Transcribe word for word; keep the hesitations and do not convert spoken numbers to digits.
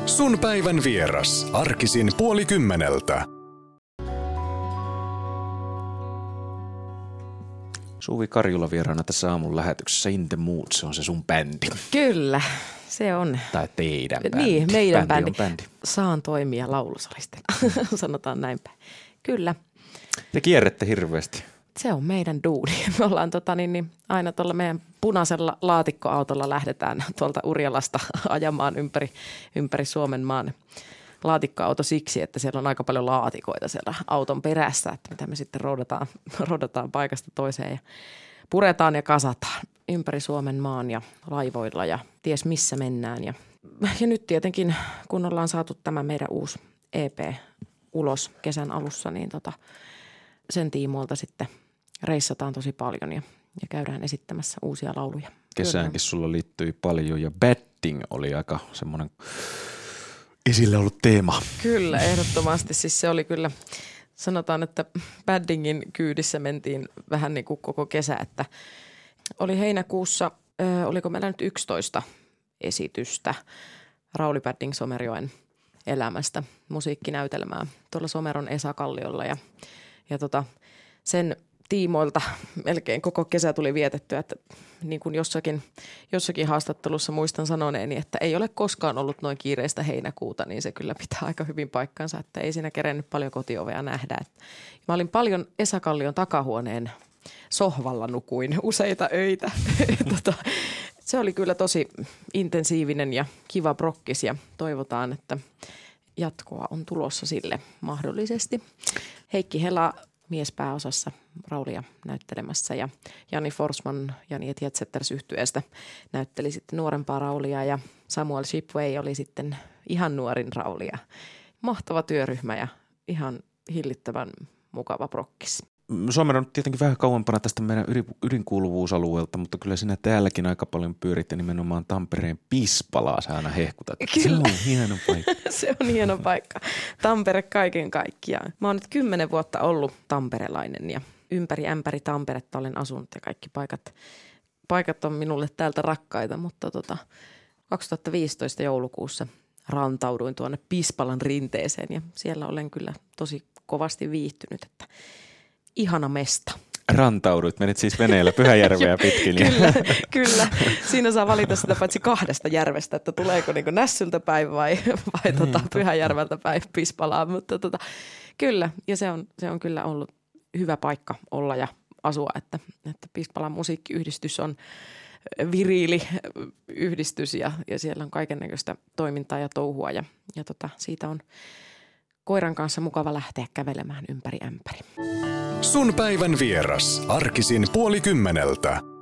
Sun päivän vieras. Arkisin puoli kymmeneltä. Suvi Karjula vieraana tässä aamun lähetyksessä. In the Mood, se on se sun bändi. Kyllä, se on. Tai teidän bändi. Niin, meidän bändi. bändi. bändi. Saan toimia laulusolistena, sanotaan näin päin. Kyllä. Te kierrätte hirveästi. Se on meidän duuni. Me ollaan tota, niin, niin, aina tuolla meidän punaisella laatikkoautolla lähdetään tuolta Urjalasta ajamaan ympäri, ympäri Suomen maan. Laatikkoauto siksi, että siellä on aika paljon laatikoita siellä auton perässä, että mitä me sitten roudataan, roudataan paikasta toiseen ja puretaan ja kasataan ympäri Suomen maan ja laivoilla ja ties missä mennään. Ja, ja nyt tietenkin, kun ollaan saatu tämä meidän uusi E P ulos kesän alussa, niin tota, sen tiimoilta sitten reissataan tosi paljon ja, ja käydään esittämässä uusia lauluja. Kesäänkin sulla liittyi paljon ja batting oli aika semmoinen esillä ollut teema. Kyllä, ehdottomasti. Siis se oli kyllä, sanotaan, että baddingin kyydissä mentiin vähän niin kuin koko kesä, että oli heinäkuussa, ö, oliko meillä nyt yksitoista esitystä Rauli Badding Somerjoen elämästä, musiikkinäytelmää tuolla Someron Esa Kalliolla ja, ja tota, sen tiimoilta melkein koko kesä tuli vietettyä, että niin kuin jossakin, jossakin haastattelussa muistan sanoneeni, että ei ole koskaan ollut noin kiireistä heinäkuuta, niin se kyllä pitää aika hyvin paikkansa, että ei siinä kerennyt paljon kotiovea nähdä. Mä olin paljon Esa Kallion takahuoneen sohvalla nukuin useita öitä. tota, se oli kyllä tosi intensiivinen ja kiva brokkis ja toivotaan, että jatkoa on tulossa sille mahdollisesti. Heikki Hela miespääosassa Raulia näyttelemässä ja Jani Forsman Jani et Jetsetters -yhtyeestä näytteli sitten nuorempaa Raulia ja Samuel Shipway oli sitten ihan nuorin Raulia. Mahtava työryhmä ja ihan hillittävän mukava brokkis. Suomen on tietenkin vähän kauempana tästä meidän ydinkuuluvuusalueelta, mutta kyllä sinä täälläkin aika paljon pyörit ja nimenomaan Tampereen Pispalaa sä aina hehkutat. Kyllä. Se on hieno paikka. Se on hieno paikka. Tampere kaiken kaikkiaan. Mä oon nyt kymmenen vuotta ollut tamperelainen ja ympäri ämpäri Tamperetta olen asunut ja kaikki paikat, paikat on minulle täältä rakkaita, mutta tota, kaksituhattaviisitoista joulukuussa rantauduin tuonne Pispalan rinteeseen ja siellä olen kyllä tosi kovasti viihtynyt, että ihana mesta. Rantauduit, menit siis veneellä Pyhäjärveä pitkin. Kyllä, kyllä. Siinä saa valita sitä paitsi kahdesta järvestä, että tuleeko niin kuin Nässyltä päin vai, vai Niin, tota, Pyhäjärveltä päin Pispalaan. Mutta tota, kyllä, ja se on, se on kyllä ollut hyvä paikka olla ja asua, että, että Pispalan musiikkiyhdistys on viriili yhdistys ja, ja siellä on kaikennäköistä toimintaa ja touhua ja, ja tota, siitä on koiran kanssa mukava lähteä kävelemään ympäri ämpäri. Sun päivän vieras. Arkisin puoli kymmeneltä.